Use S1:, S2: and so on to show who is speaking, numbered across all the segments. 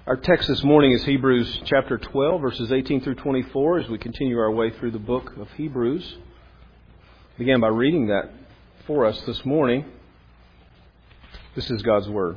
S1: Our text this morning is Hebrews chapter 12, verses 18 through 24, as we continue our way through the book of Hebrews. I began by reading that for us this morning. This is God's Word.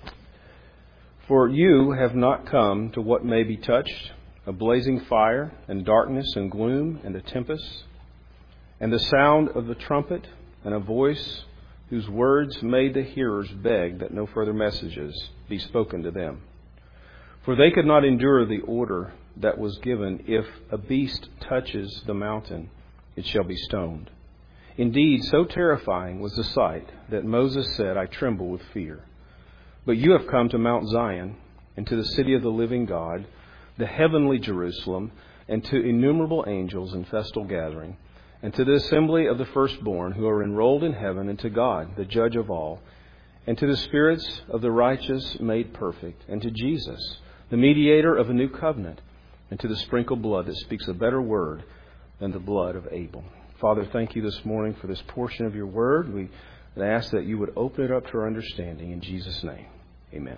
S1: For you have not come to what may be touched, a blazing fire, and darkness, and gloom, and a tempest, and the sound of the trumpet, and a voice whose words made the hearers beg that no further messages be spoken to them. For they could not endure the order that was given, if a beast touches the mountain, it shall be stoned. Indeed, so terrifying was the sight that Moses said, I tremble with fear. But you have come to Mount Zion, and to the city of the living God, the heavenly Jerusalem, and to innumerable angels in festal gathering, and to the assembly of the firstborn who are enrolled in heaven, and to God, the judge of all, and to the spirits of the righteous made perfect, and to Jesus, the mediator of a new covenant, and to the sprinkled blood that speaks a better word than the blood of Abel. Father, thank you this morning for this portion of your word. We ask that you would open it up to our understanding. In Jesus' name, amen.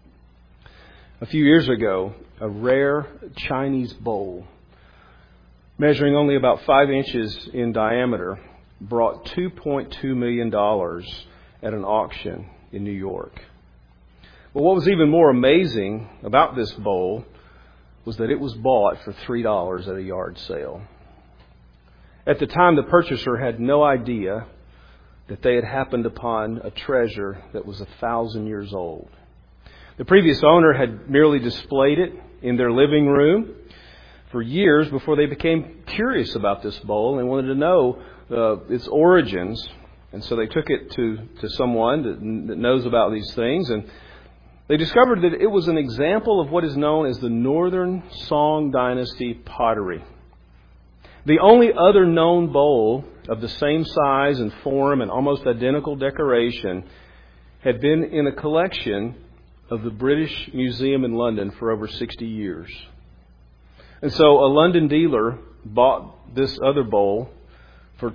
S1: A few years ago, a rare Chinese bowl, measuring only about 5 inches in diameter, brought $2.2 million at an auction in New York. But what was even more amazing about this bowl was that it was bought for $3 at a yard sale. At the time, the purchaser had no idea that they had happened upon a treasure that was 1,000 years old. The previous owner had merely displayed it in their living room for years before they became curious about this bowl and wanted to know its origins. And so they took it to someone that knows about these things, and they discovered that it was an example of what is known as the Northern Song Dynasty pottery. The only other known bowl of the same size and form and almost identical decoration had been in a collection of the British Museum in London for over 60 years. And so a London dealer bought this other bowl for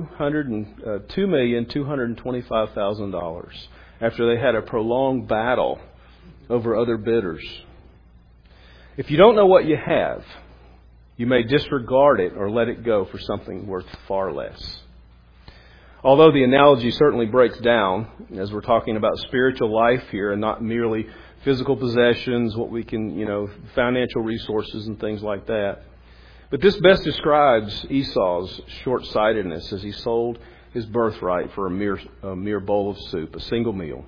S1: $2,225,000 after they had a prolonged battle over other bidders. If you don't know what you have, you may disregard it or let it go for something worth far less. Although the analogy certainly breaks down, as we're talking about spiritual life here and not merely physical possessions, what we can, financial resources and things like that. But this best describes Esau's short-sightedness as he sold his birthright for a mere bowl of soup, a single meal.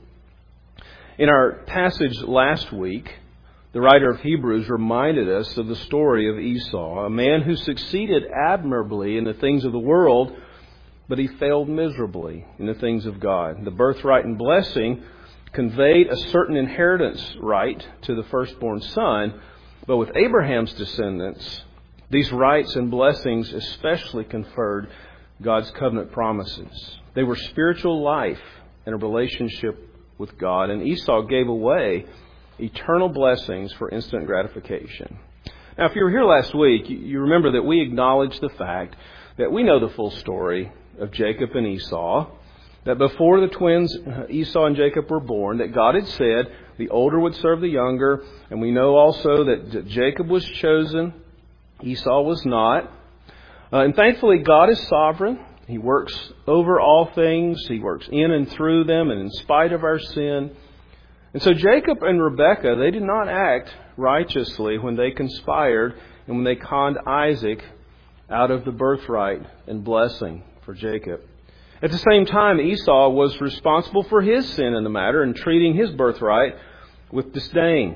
S1: In our passage last week, the writer of Hebrews reminded us of the story of Esau, a man who succeeded admirably in the things of the world, but he failed miserably in the things of God. The birthright and blessing conveyed a certain inheritance right to the firstborn son, but with Abraham's descendants, these rights and blessings especially conferred God's covenant promises. They were spiritual life and a relationship with God, and Esau gave away eternal blessings for instant gratification. Now, if you were here last week, you remember that we acknowledged the fact that we know the full story of Jacob and Esau, that before the twins Esau and Jacob were born, that God had said the older would serve the younger, and we know also that Jacob was chosen, Esau was not. And thankfully, God is sovereign. He works over all things. He works in and through them and in spite of our sin. And so Jacob and Rebekah, they did not act righteously when they conspired and when they conned Isaac out of the birthright and blessing for Jacob. At the same time, Esau was responsible for his sin in the matter and treating his birthright with disdain.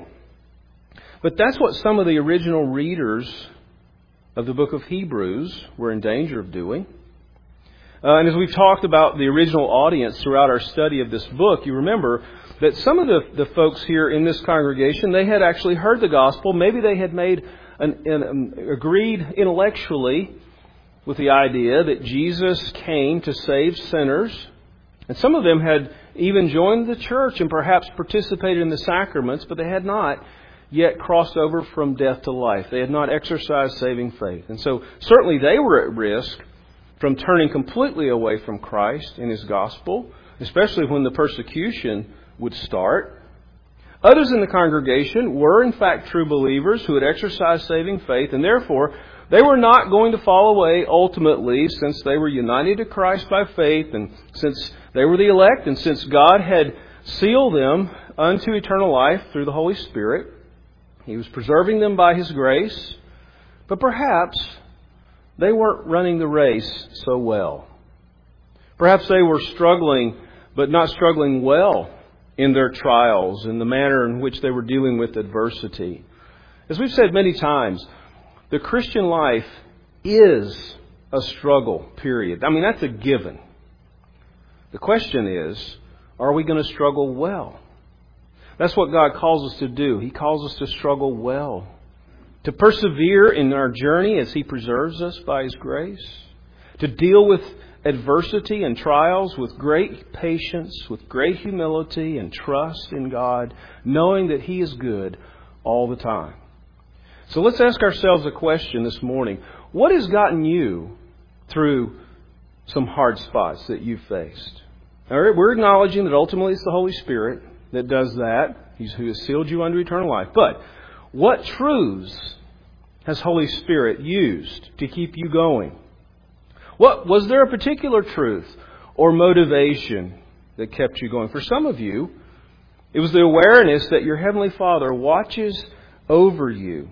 S1: But that's what some of the original readers of the book of Hebrews were in danger of doing. And as we've talked about the original audience throughout our study of this book, you remember that some of the folks here in this congregation, they had actually heard the gospel. Maybe they had made agreed intellectually with the idea that Jesus came to save sinners. And some of them had even joined the church and perhaps participated in the sacraments, but they had not yet crossed over from death to life. They had not exercised saving faith. And so certainly they were at risk from turning completely away from Christ and His gospel, especially when the persecution would start. Others in the congregation were in fact true believers who had exercised saving faith, and therefore they were not going to fall away ultimately, since they were united to Christ by faith, and since they were the elect, and since God had sealed them unto eternal life through the Holy Spirit. He was preserving them by His grace. But perhaps they weren't running the race so well. Perhaps they were struggling, but not struggling well in their trials, in the manner in which they were dealing with adversity. As we've said many times, the Christian life is a struggle, period. I mean, that's a given. The question is, are we going to struggle well? That's what God calls us to do. He calls us to struggle well, to persevere in our journey as He preserves us by His grace, to deal with adversity and trials with great patience, with great humility and trust in God, knowing that He is good all the time. So let's ask ourselves a question this morning. What has gotten you through some hard spots that you've faced? All right, we're acknowledging that ultimately it's the Holy Spirit that does that. He's who has sealed you unto eternal life. But what truths has Holy Spirit used to keep you going? Was there a particular truth or motivation that kept you going? For some of you, it was the awareness that your Heavenly Father watches over you.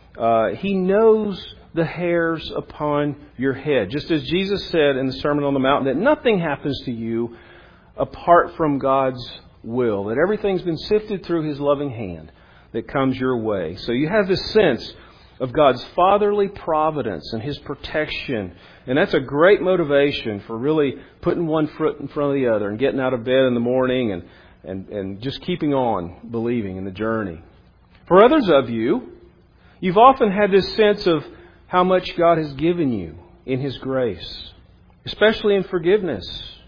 S1: He knows the hairs upon your head. Just as Jesus said in the Sermon on the Mount, that nothing happens to you apart from God's will. That everything's been sifted through His loving hand that comes your way. So you have this sense of God's fatherly providence and His protection. And that's a great motivation for really putting one foot in front of the other and getting out of bed in the morning and just keeping on believing in the journey. For others of you, you've often had this sense of how much God has given you in His grace, especially in forgiveness.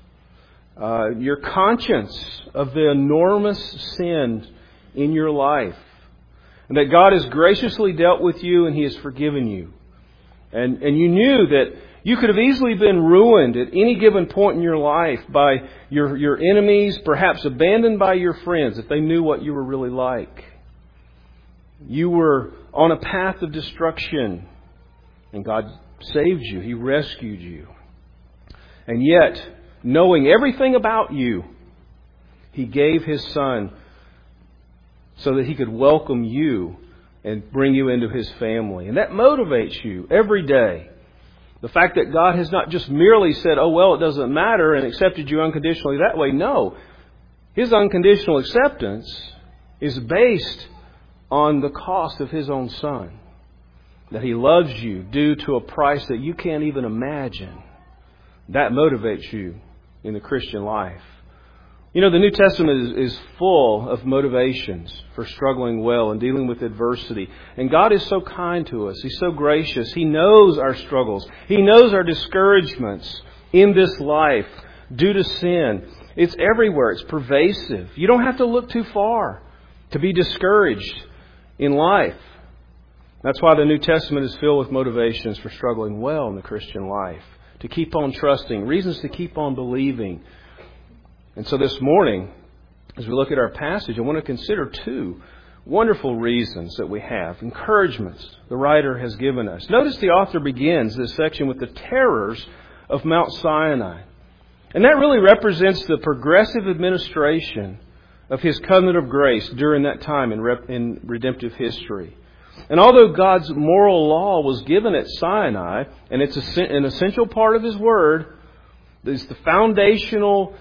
S1: Your conscience of the enormous sin in your life, and that God has graciously dealt with you and He has forgiven you. And you knew that you could have easily been ruined at any given point in your life by your enemies, perhaps abandoned by your friends if they knew what you were really like. You were on a path of destruction, and God saved you. He rescued you. And yet, knowing everything about you, He gave His Son so that He could welcome you and bring you into His family. And that motivates you every day. The fact that God has not just merely said, oh, well, it doesn't matter, and accepted you unconditionally that way. No. His unconditional acceptance is based on the cost of His own Son. That He loves you due to a price that you can't even imagine. That motivates you in the Christian life. You know, the New Testament is full of motivations for struggling well and dealing with adversity. And God is so kind to us. He's so gracious. He knows our struggles. He knows our discouragements in this life due to sin. It's everywhere. It's pervasive. You don't have to look too far to be discouraged in life. That's why the New Testament is filled with motivations for struggling well in the Christian life. To keep on trusting. Reasons to keep on believing. And so this morning, as we look at our passage, I want to consider two wonderful reasons that we have. Encouragements the writer has given us. Notice the author begins this section with the terrors of Mount Sinai. And that really represents the progressive administration of His covenant of grace during that time in redemptive history. And although God's moral law was given at Sinai, and it's an essential part of His Word, it's the foundational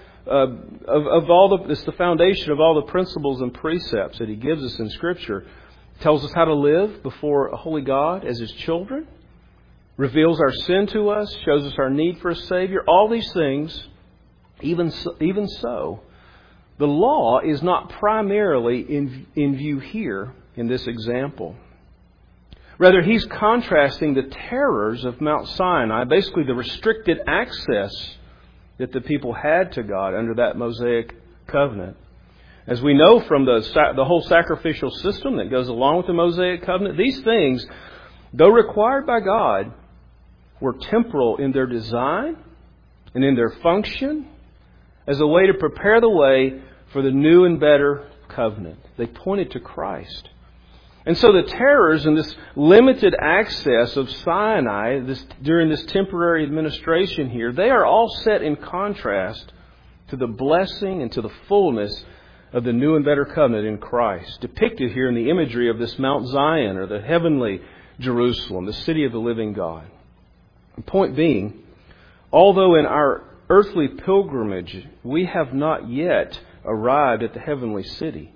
S1: it's the foundation of all the principles and precepts that He gives us in Scripture. It tells us how to live before a holy God as His children, reveals our sin to us, shows us our need for a Savior. All these things, even so, the law is not primarily in view here in this example. Rather, he's contrasting the terrors of Mount Sinai, basically the restricted access that the people had to God under that Mosaic covenant. As we know from the whole sacrificial system that goes along with the Mosaic covenant, these things, though required by God, were temporal in their design and in their function as a way to prepare the way for the new and better covenant. They pointed to Christ. And so the terrors and this limited access of Sinai during this temporary administration here, they are all set in contrast to the blessing and to the fullness of the new and better covenant in Christ, depicted here in the imagery of this Mount Zion, or the heavenly Jerusalem, the city of the living God. The point being, although in our earthly pilgrimage we have not yet arrived at the heavenly city,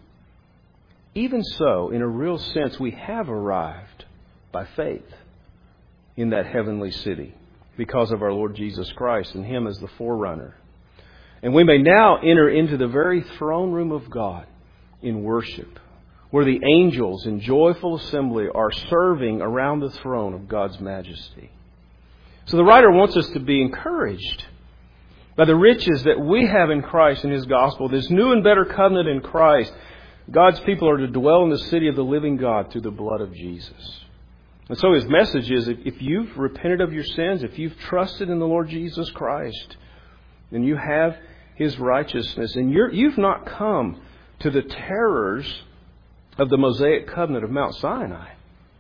S1: even so, in a real sense, we have arrived by faith in that heavenly city because of our Lord Jesus Christ and Him as the forerunner. And we may now enter into the very throne room of God in worship, where the angels in joyful assembly are serving around the throne of God's majesty. So the writer wants us to be encouraged by the riches that we have in Christ and His gospel, this new and better covenant in Christ. God's people are to dwell in the city of the living God through the blood of Jesus. And so His message is, if you've repented of your sins, if you've trusted in the Lord Jesus Christ, then you have His righteousness. And you've not come to the terrors of the Mosaic covenant of Mount Sinai,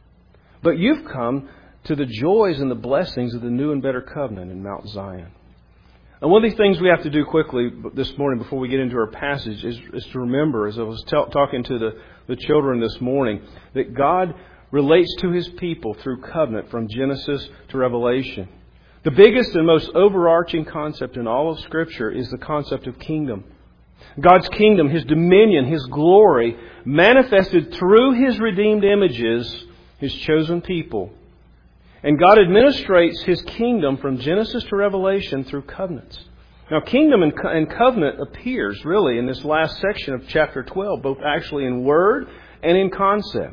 S1: but you've come to the joys and the blessings of the new and better covenant in Mount Zion. And one of the things we have to do quickly this morning before we get into our passage is to remember, as I was talking to the children this morning, that God relates to His people through covenant from Genesis to Revelation. The biggest and most overarching concept in all of Scripture is the concept of kingdom. God's kingdom, His dominion, His glory, manifested through His redeemed images, His chosen people. And God administrates His kingdom from Genesis to Revelation through covenants. Now, kingdom and covenant appears really in this last section of chapter 12, both actually in word and in concept.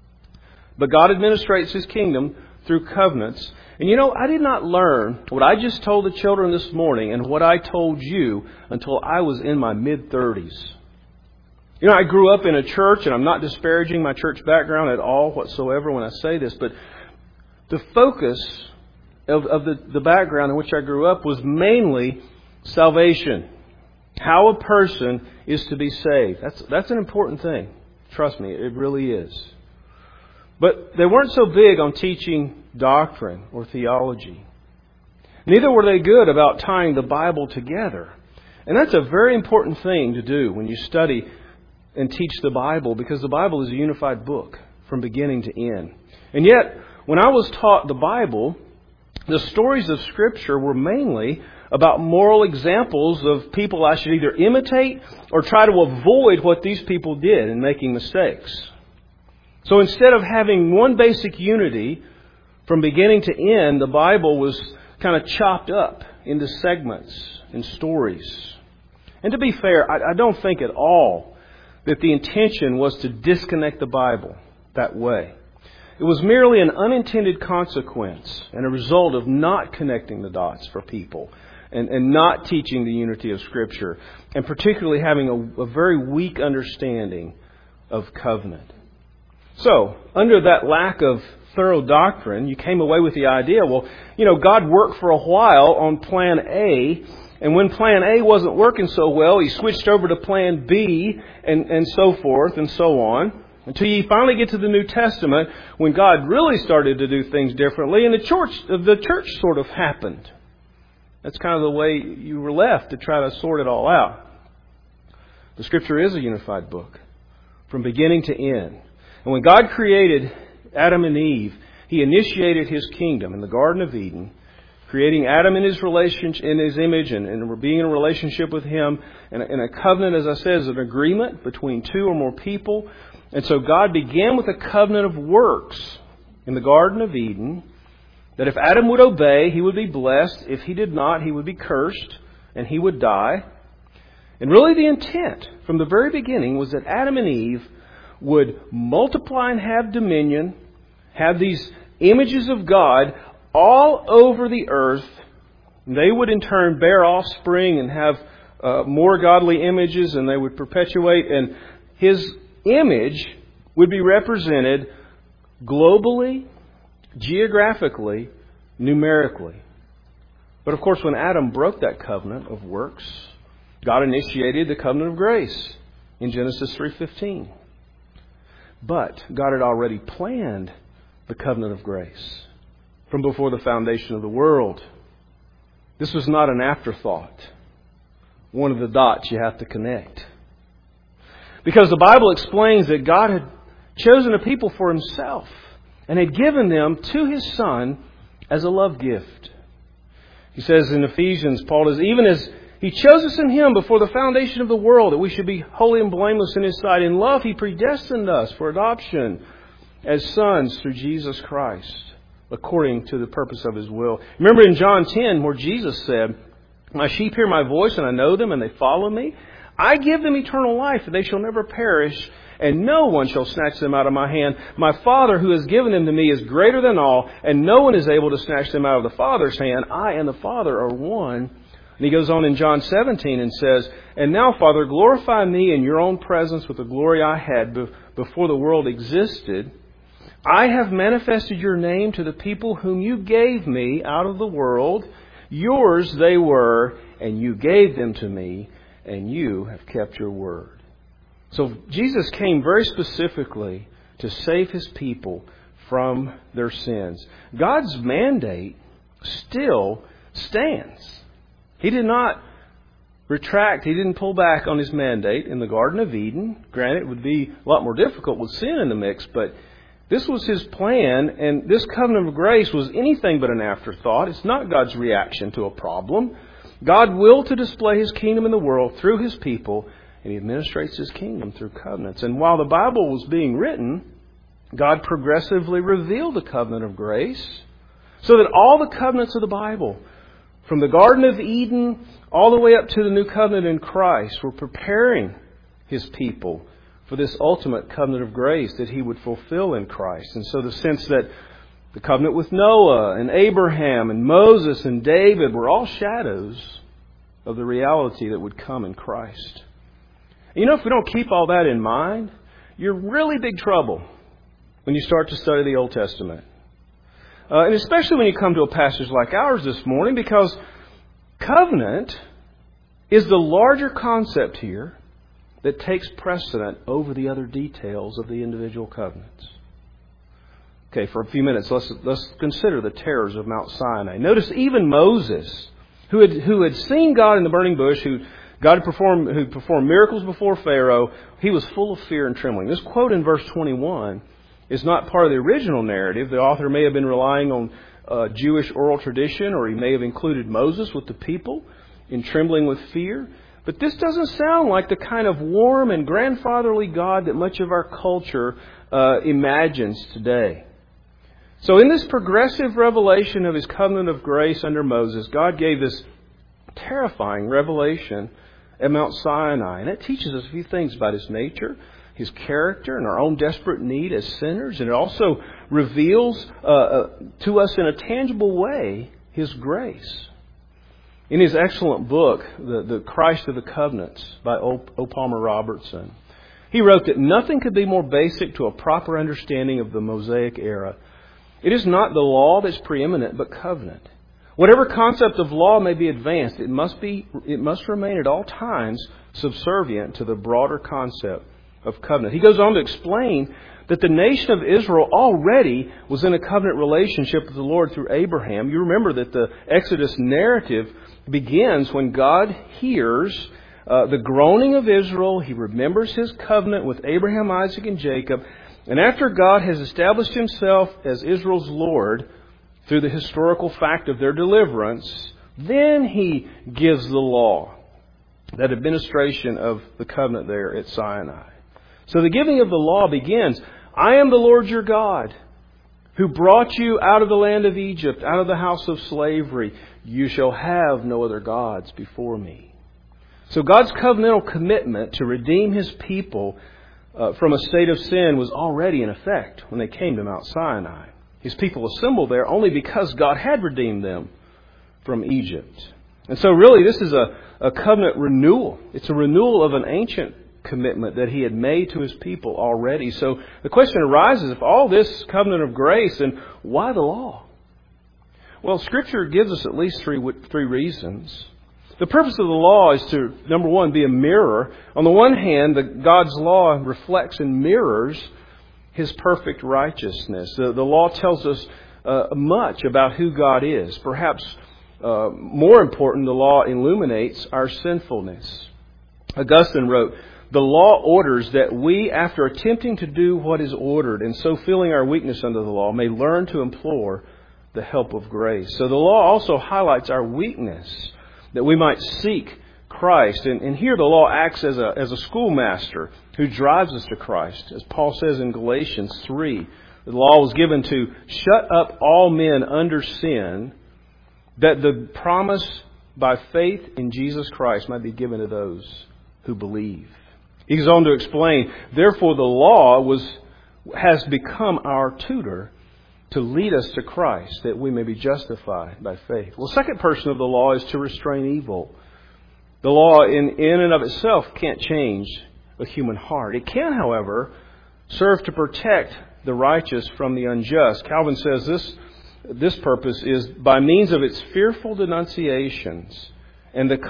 S1: But God administrates His kingdom through covenants. And you know, I did not learn what I just told the children this morning and what I told you until I was in my mid-30s. You know, I grew up in a church, and I'm not disparaging my church background at all whatsoever when I say this, but the focus of the background in which I grew up was mainly salvation. How a person is to be saved. That's an important thing. Trust me, it really is. But they weren't so big on teaching doctrine or theology. Neither were they good about tying the Bible together. And that's a very important thing to do when you study and teach the Bible, because the Bible is a unified book from beginning to end. And yet, when I was taught the Bible, the stories of Scripture were mainly about moral examples of people I should either imitate or try to avoid what these people did in making mistakes. So instead of having one basic unity from beginning to end, the Bible was kind of chopped up into segments and stories. And to be fair, I don't think at all that the intention was to disconnect the Bible that way. It was merely an unintended consequence and a result of not connecting the dots for people and not teaching the unity of Scripture, and particularly having a very weak understanding of covenant. So, under that lack of thorough doctrine, you came away with the idea, well, you know, God worked for a while on plan A, and when plan A wasn't working so well, He switched over to plan B, and so forth and so on. Until you finally get to the New Testament, when God really started to do things differently, and the church sort of happened. That's kind of the way you were left to try to sort it all out. The Scripture is a unified book, from beginning to end. And when God created Adam and Eve, He initiated His kingdom in the Garden of Eden, creating Adam in his image and being in a relationship with Him. And a covenant, as I said, is an agreement between two or more people. And so God began with a covenant of works in the Garden of Eden, that if Adam would obey, he would be blessed. If he did not, he would be cursed and he would die. And really the intent from the very beginning was that Adam and Eve would multiply and have dominion, have these images of God all over the earth. They would in turn bear offspring and have more godly images, and they would perpetuate. And His image would be represented globally, geographically, numerically. But of course, when Adam broke that covenant of works, God initiated the covenant of grace. in Genesis 3:15. But God had already planned the covenant of grace from before the foundation of the world. This was not an afterthought, one of the dots you have to connect. Because the Bible explains that God had chosen a people for Himself and had given them to His Son as a love gift. He says in Ephesians, Paul says, even as He chose us in Him before the foundation of the world, that we should be holy and blameless in His sight. In love, He predestined us for adoption as sons through Jesus Christ, according to the purpose of His will. Remember in John 10, where Jesus said, my sheep hear my voice, and I know them, and they follow me. I give them eternal life, and they shall never perish, and no one shall snatch them out of my hand. My Father, who has given them to me, is greater than all, and no one is able to snatch them out of the Father's hand. I and the Father are one. And He goes on in John 17 and says, and now, Father, glorify me in your own presence with the glory I had before the world existed. I have manifested your name to the people whom you gave me out of the world. Yours they were, and you gave them to me, and you have kept your word. So Jesus came very specifically to save His people from their sins. God's mandate still stands. He did not retract. He didn't pull back on His mandate in the Garden of Eden. Granted, it would be a lot more difficult with sin in the mix, but this was His plan, and this covenant of grace was anything but an afterthought. It's not God's reaction to a problem. God willed to display His kingdom in the world through His people, and He administrates His kingdom through covenants. And while the Bible was being written, God progressively revealed the covenant of grace, so that all the covenants of the Bible, from the Garden of Eden all the way up to the new covenant in Christ, were preparing His people for this ultimate covenant of grace that He would fulfill in Christ. And so the sense that the covenant with Noah and Abraham and Moses and David were all shadows of the reality that would come in Christ. And if we don't keep all that in mind, you're in really big trouble when you start to study the Old Testament. And especially when you come to a passage like ours this morning, because covenant is the larger concept here that takes precedent over the other details of the individual covenants. Okay, for a few minutes, let's consider the terrors of Mount Sinai. Notice even Moses, who had seen God in the burning bush, who performed miracles before Pharaoh, he was full of fear and trembling. This quote in verse 21 is not part of the original narrative. The author may have been relying on Jewish oral tradition, or he may have included Moses with the people in trembling with fear. But this doesn't sound like the kind of warm and grandfatherly God that much of our culture imagines today. So in this progressive revelation of His covenant of grace under Moses, God gave this terrifying revelation at Mount Sinai. And it teaches us a few things about His nature, His character, and our own desperate need as sinners. And it also reveals to us in a tangible way His grace. In his excellent book, The Christ of the Covenants by O. Palmer Robertson, he wrote that nothing could be more basic to a proper understanding of the Mosaic era. It is not the law that's preeminent, but covenant. Whatever concept of law may be advanced, it must remain at all times subservient to the broader concept of covenant. He goes on to explain that the nation of Israel already was in a covenant relationship with the Lord through Abraham. You remember that the Exodus narrative begins when God hears the groaning of Israel. He remembers His covenant with Abraham, Isaac, and Jacob. And after God has established Himself as Israel's Lord through the historical fact of their deliverance, then He gives the law, that administration of the covenant there at Sinai. So the giving of the law begins, I am the Lord your God, who brought you out of the land of Egypt, out of the house of slavery. You shall have no other gods before me. So God's covenantal commitment to redeem His people from a state of sin was already in effect when they came to Mount Sinai. His people assembled there only because God had redeemed them from Egypt. And so really this is a covenant renewal. It's a renewal of an ancient commitment that He had made to His people already. So the question arises, if all this covenant of grace, then why the law? Well, Scripture gives us at least three reasons. The purpose of the law is to, number one, be a mirror. On the one hand, God's law reflects and mirrors His perfect righteousness. The law tells us much about who God is. Perhaps more important, the law illuminates our sinfulness. Augustine wrote, "The law orders that we, after attempting to do what is ordered, and so feeling our weakness under the law, may learn to implore the help of grace." So the law also highlights our weakness, that we might seek Christ. And here the law acts as a schoolmaster who drives us to Christ. As Paul says in Galatians 3, the law was given to shut up all men under sin, that the promise by faith in Jesus Christ might be given to those who believe. He goes on to explain, therefore the law has become our tutor to lead us to Christ, that we may be justified by faith. Well, the second person of the law is to restrain evil. The law in and of itself can't change a human heart. It can, however, serve to protect the righteous from the unjust. Calvin says this purpose is by means of its fearful denunciations and the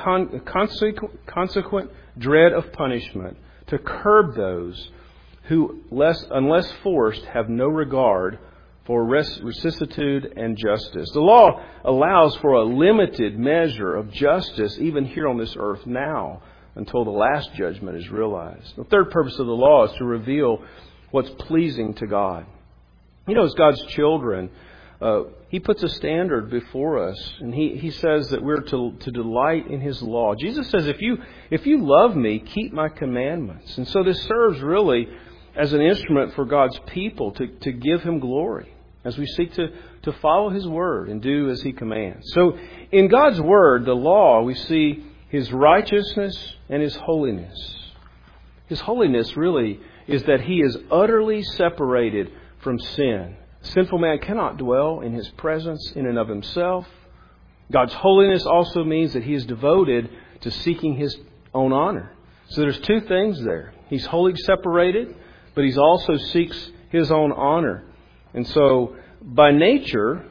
S1: consequent dread of punishment, to curb those who, unless forced, have no regard for rectitude and justice. The law allows for a limited measure of justice even here on this earth now, until the last judgment is realized. The third purpose of the law is to reveal what's pleasing to God. As God's children, He puts a standard before us, and He says that we're to delight in His law. Jesus says, if you love me, keep my commandments. And so this serves really as an instrument for God's people to give Him glory as we seek to follow His Word and do as He commands. So in God's Word, the law, we see His righteousness and His holiness. His holiness really is that He is utterly separated from sin. Sinful man cannot dwell in His presence in and of himself. God's holiness also means that He is devoted to seeking His own honor. So there's two things there. He's wholly separated, but He also seeks His own honor. And so, by nature,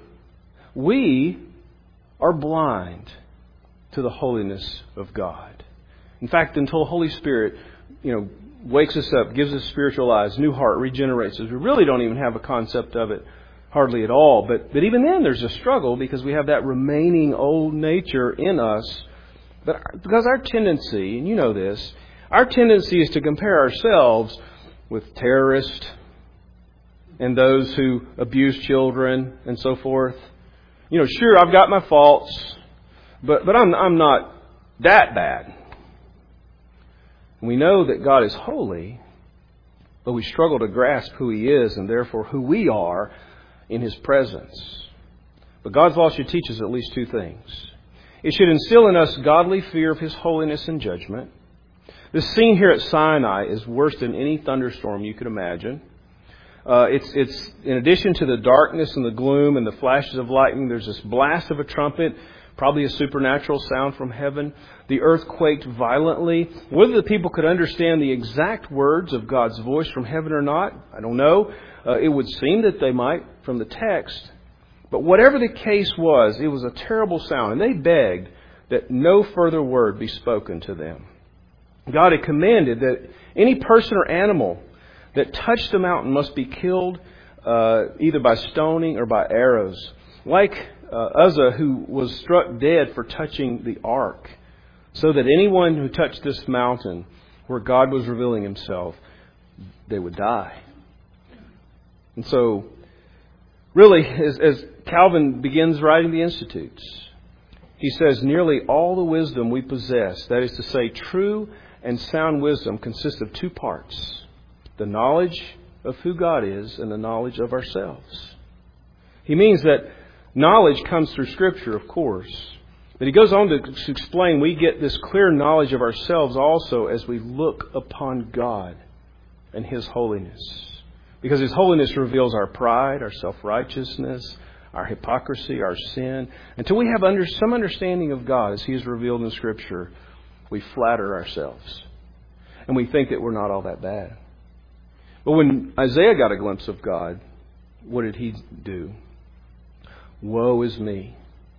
S1: we are blind to the holiness of God. In fact, until the Holy Spirit, wakes us up, gives us spiritual eyes, new heart, regenerates us, we really don't even have a concept of it hardly at all. But even then, there's a struggle because we have that remaining old nature in us. But because our tendency, and you know this, our tendency is to compare ourselves with terrorists and those who abuse children and so forth. Sure, I've got my faults, but I'm not that bad. We know that God is holy, but we struggle to grasp who He is and therefore who we are in His presence. But God's law should teach us at least two things. It should instill in us godly fear of His holiness and judgment. This scene here at Sinai is worse than any thunderstorm you could imagine. It's in addition to the darkness and the gloom and the flashes of lightning, there's this blast of a trumpet, probably a supernatural sound from heaven. The earth quaked violently. Whether the people could understand the exact words of God's voice from heaven or not, I don't know. It would seem that they might from the text. But whatever the case was, it was a terrible sound. And they begged that no further word be spoken to them. God had commanded that any person or animal that touched the mountain must be killed either by stoning or by arrows. Like Uzzah, who was struck dead for touching the ark, so that anyone who touched this mountain where God was revealing Himself, they would die. And so, really, as Calvin begins writing the Institutes, he says, nearly all the wisdom we possess, that is to say, true and sound wisdom, consists of two parts: the knowledge of who God is and the knowledge of ourselves. He means that knowledge comes through Scripture, of course. But he goes on to explain we get this clear knowledge of ourselves also as we look upon God and His holiness. Because His holiness reveals our pride, our self-righteousness, our hypocrisy, our sin. Until we have some understanding of God as He is revealed in Scripture, we flatter ourselves. And we think that we're not all that bad. But when Isaiah got a glimpse of God, what did he do? Woe is me.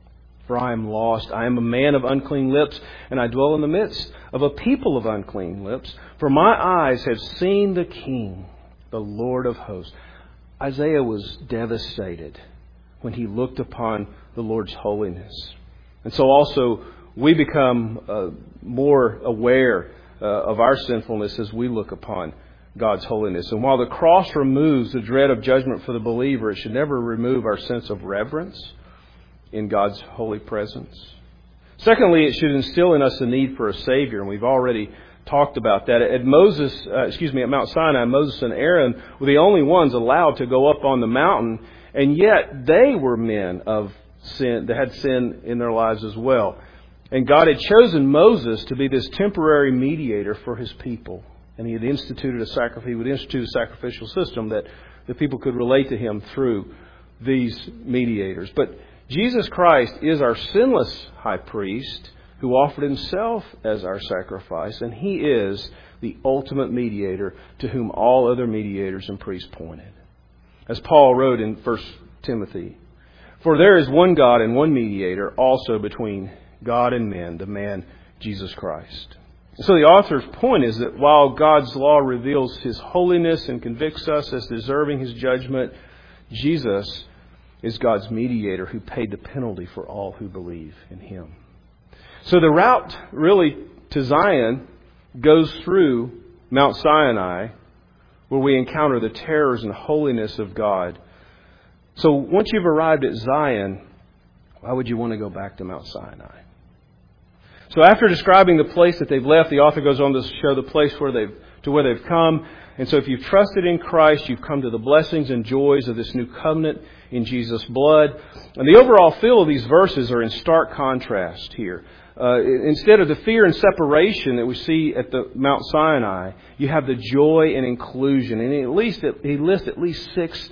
S1: For I am lost. I am a man of unclean lips, and I dwell in the midst of a people of unclean lips. For my eyes have seen the King, the Lord of hosts." Isaiah was devastated when he looked upon the Lord's holiness. And so also we become more aware of our sinfulness as we look upon God's holiness. And while the cross removes the dread of judgment for the believer, it should never remove our sense of reverence in God's holy presence. Secondly, it should instill in us the need for a Savior, and we've already talked about that. At Mount Sinai, Moses and Aaron were the only ones allowed to go up on the mountain, and yet they were men of sin, that had sin in their lives as well. And God had chosen Moses to be this temporary mediator for His people, and He would institute a sacrificial system that the people could relate to Him through these mediators. But Jesus Christ is our sinless high priest who offered Himself as our sacrifice, and He is the ultimate mediator to whom all other mediators and priests pointed. As Paul wrote in 1 Timothy, "For there is one God and one mediator also between God and men, the man Jesus Christ." So the author's point is that while God's law reveals His holiness and convicts us as deserving His judgment, Jesus is God's mediator who paid the penalty for all who believe in Him. So the route really to Zion goes through Mount Sinai, where we encounter the terrors and holiness of God. So once you've arrived at Zion, why would you want to go back to Mount Sinai? So after describing the place that they've left, the author goes on to show the place where they've come. And so if you've trusted in Christ, you've come to the blessings and joys of this new covenant in Jesus' blood. And the overall feel of these verses are in stark contrast here. Instead of the fear and separation that we see at the Mount Sinai, you have the joy and inclusion. And he lists at least 6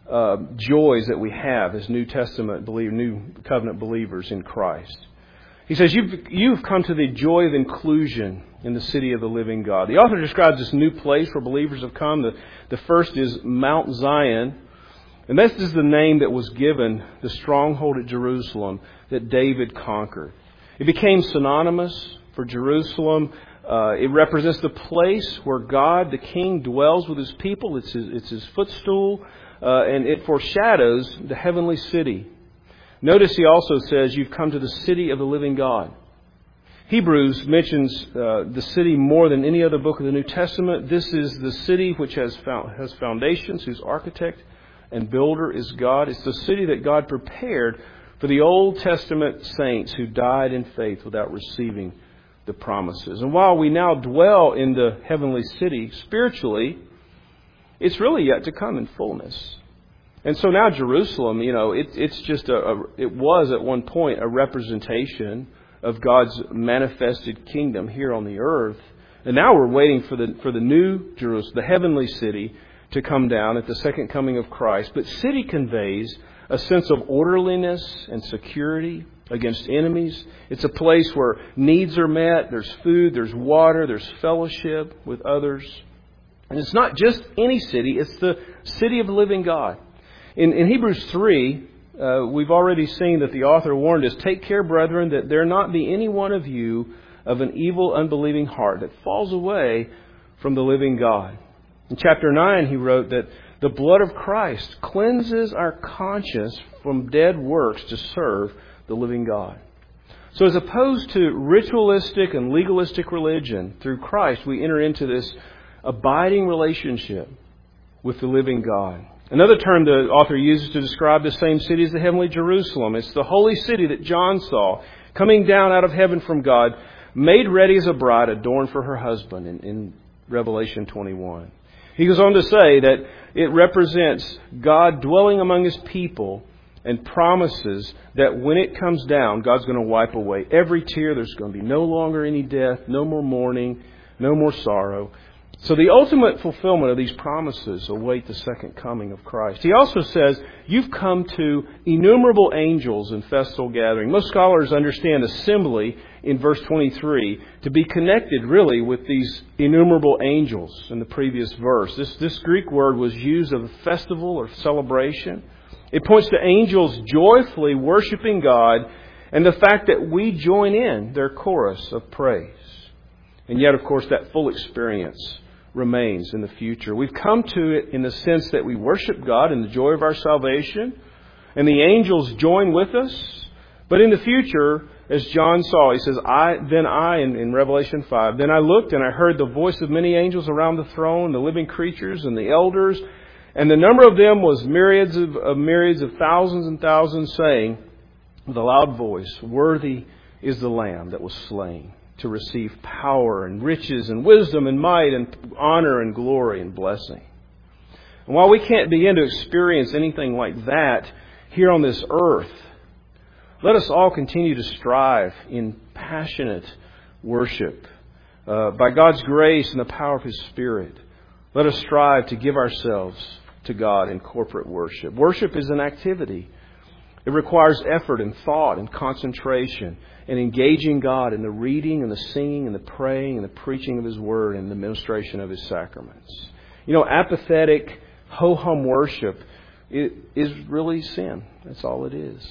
S1: joys that we have as New Covenant believers in Christ. He says, you've come to the joy of inclusion in the city of the living God. The author describes this new place where believers have come. The first is Mount Zion. And this is the name that was given the stronghold at Jerusalem that David conquered. It became synonymous for Jerusalem. It represents the place where God, the King, dwells with His people. It's His footstool. And it foreshadows the heavenly city. Notice he also says, you've come to the city of the living God. Hebrews mentions the city more than any other book of the New Testament. This is the city which has foundations, whose architect and builder is God. It's the city that God prepared for the Old Testament saints who died in faith without receiving the promises. And while we now dwell in the heavenly city spiritually, it's really yet to come in fullness. And so now Jerusalem, it was at one point a representation of God's manifested kingdom here on the earth. And now we're waiting for the new Jerusalem, the heavenly city, to come down at the second coming of Christ. But city conveys a sense of orderliness and security against enemies. It's a place where needs are met. There's food, there's water, there's fellowship with others. And it's not just any city, it's the city of the living God. In Hebrews 3, we've already seen that the author warned us, "Take care, brethren, that there not be any one of you of an evil, unbelieving heart that falls away from the living God." In chapter 9, he wrote that the blood of Christ cleanses our conscience from dead works to serve the living God. So as opposed to ritualistic and legalistic religion, through Christ we enter into this abiding relationship with the living God. Another term the author uses to describe the same city is the heavenly Jerusalem. It's the holy city that John saw coming down out of heaven from God, made ready as a bride adorned for her husband in Revelation 21. He goes on to say that it represents God dwelling among His people and promises that when it comes down, God's going to wipe away every tear. There's going to be no longer any death, no more mourning, no more sorrow. So the ultimate fulfillment of these promises await the second coming of Christ. He also says, you've come to innumerable angels in festal gathering. Most scholars understand assembly in verse 23 to be connected really with these innumerable angels in the previous verse. This Greek word was used of a festival or celebration. It points to angels joyfully worshiping God and the fact that we join in their chorus of praise. And yet, of course, that full experience remains in the future. We've come to it in the sense that we worship God in the joy of our salvation, and the angels join with us. But in the future, as John saw, he says, in Revelation 5, then I looked and I heard the voice of many angels around the throne, the living creatures and the elders, and the number of them was myriads of thousands and thousands, saying with a loud voice, worthy is the Lamb that was slain to receive power and riches and wisdom and might and honor and glory and blessing. And while we can't begin to experience anything like that here on this earth, let us all continue to strive in passionate worship. By God's grace and the power of His Spirit, let us strive to give ourselves to God in corporate worship. Worship is an activity. It requires effort and thought and concentration and engaging God in the reading and the singing and the praying and the preaching of His Word and the ministration of His sacraments. Apathetic, ho-hum worship is really sin. That's all it is.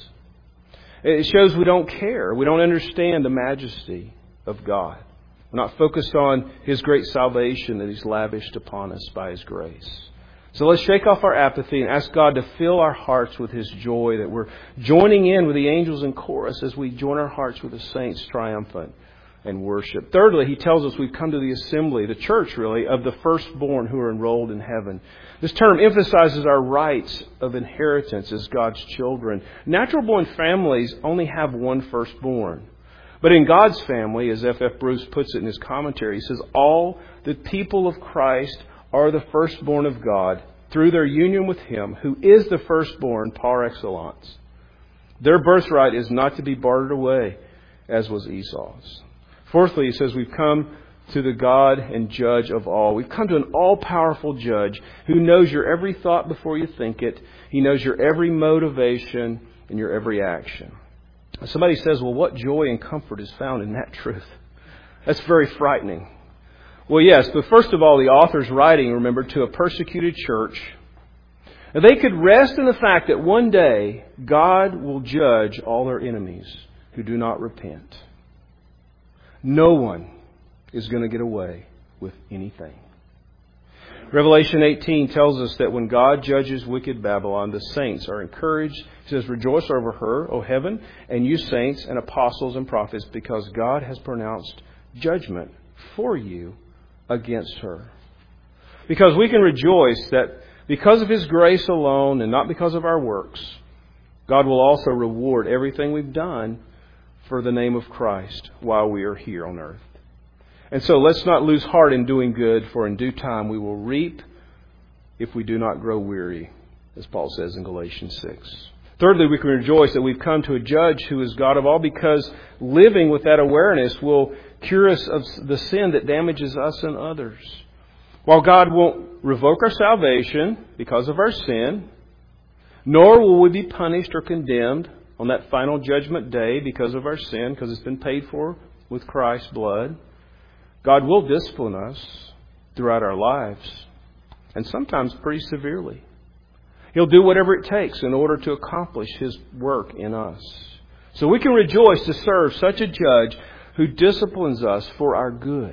S1: It shows we don't care. We don't understand the majesty of God. We're not focused on His great salvation that He's lavished upon us by His grace. So let's shake off our apathy and ask God to fill our hearts with His joy, that we're joining in with the angels in chorus as we join our hearts with the saints triumphant and worship. Thirdly, He tells us we've come to the assembly, the church really, of the firstborn who are enrolled in heaven. This term emphasizes our rights of inheritance as God's children. Natural-born families only have one firstborn. But in God's family, as F.F. Bruce puts it in his commentary, he says, all the people of Christ are the firstborn of God through their union with Him, who is the firstborn par excellence. Their birthright is not to be bartered away, as was Esau's. Fourthly, he says, we've come to the God and judge of all. We've come to an all-powerful judge who knows your every thought before you think it. He knows your every motivation and your every action. Somebody says, well, what joy and comfort is found in that truth? That's very frightening. Well, yes, but first of all, the author's writing, remember, to a persecuted church. And they could rest in the fact that one day God will judge all their enemies who do not repent. No one is going to get away with anything. Revelation 18 tells us that when God judges wicked Babylon, the saints are encouraged. He says, rejoice over her, O heaven, and you saints and apostles and prophets, because God has pronounced judgment for you against her. Because we can rejoice that because of His grace alone and not because of our works, God will also reward everything we've done for the name of Christ while we are here on earth. And so let's not lose heart in doing good, for in due time we will reap if we do not grow weary, as Paul says in Galatians 6. Thirdly, we can rejoice that we've come to a judge who is God of all, because living with that awareness will cure us of the sin that damages us and others. While God won't revoke our salvation because of our sin, nor will we be punished or condemned on that final judgment day because of our sin, because it's been paid for with Christ's blood. God will discipline us throughout our lives, and sometimes pretty severely. He'll do whatever it takes in order to accomplish His work in us. So we can rejoice to serve such a judge who disciplines us for our good.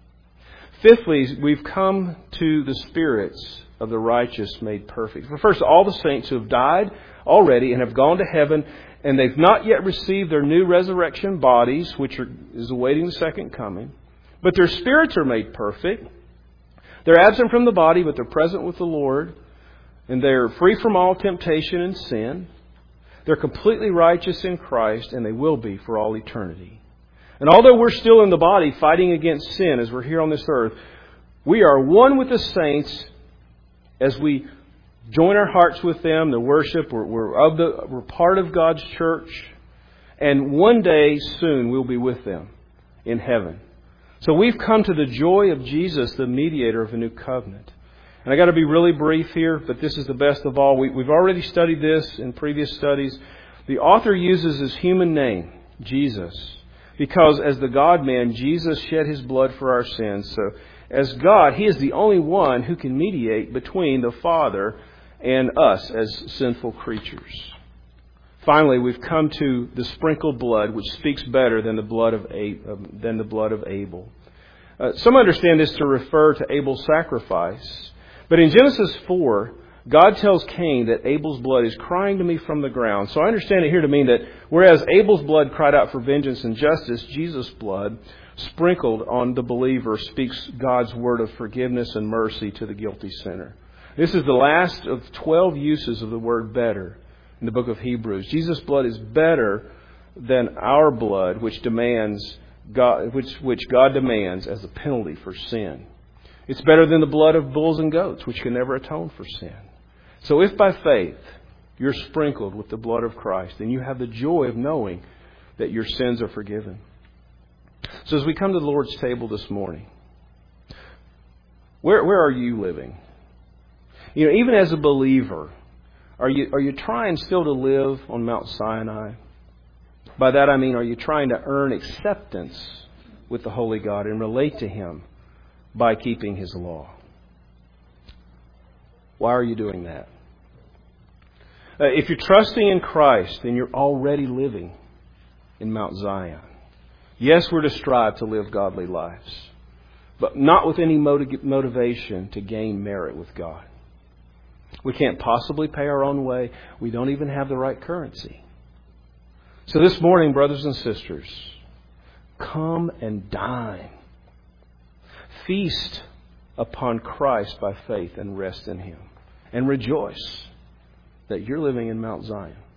S1: Fifthly, we've come to the spirits of the righteous made perfect. For first, all the saints who have died already and have gone to heaven, and they've not yet received their new resurrection bodies, which is awaiting the second coming. But their spirits are made perfect. They're absent from the body, but they're present with the Lord. And they're free from all temptation and sin. They're completely righteous in Christ, and they will be for all eternity. And although we're still in the body fighting against sin as we're here on this earth, we are one with the saints as we join our hearts with them, the worship. We're part of God's church. And one day soon we'll be with them in heaven. So we've come to the joy of Jesus, the mediator of a new covenant. And I got to be really brief here, but this is the best of all. We've already studied this in previous studies. The author uses his human name, Jesus, because as the God-man, Jesus shed His blood for our sins. So as God, He is the only one who can mediate between the Father and us as sinful creatures. Finally, we've come to the sprinkled blood, which speaks better than the blood of Abel. Some understand this to refer to Abel's sacrifice. But in Genesis 4, God tells Cain that Abel's blood is crying to me from the ground. So I understand it here to mean that whereas Abel's blood cried out for vengeance and justice, Jesus' blood, sprinkled on the believer, speaks God's word of forgiveness and mercy to the guilty sinner. This is the last of 12 uses of the word better in the book of Hebrews. Jesus' blood is better than our blood, which God demands as a penalty for sin. It's better than the blood of bulls and goats, which can never atone for sin. So if by faith you're sprinkled with the blood of Christ, then you have the joy of knowing that your sins are forgiven. So as we come to the Lord's table this morning, where are you living? You know, even as a believer, are you trying still to live on Mount Sinai? By that I mean, are you trying to earn acceptance with the Holy God and relate to Him by keeping His law? Why are you doing that? If you're trusting in Christ, then you're already living in Mount Zion. Yes, we're to strive to live godly lives, but not with any motivation to gain merit with God. We can't possibly pay our own way. We don't even have the right currency. So this morning, brothers and sisters, come and dine. Feast upon Christ by faith and rest in Him. And rejoice that you're living in Mount Zion.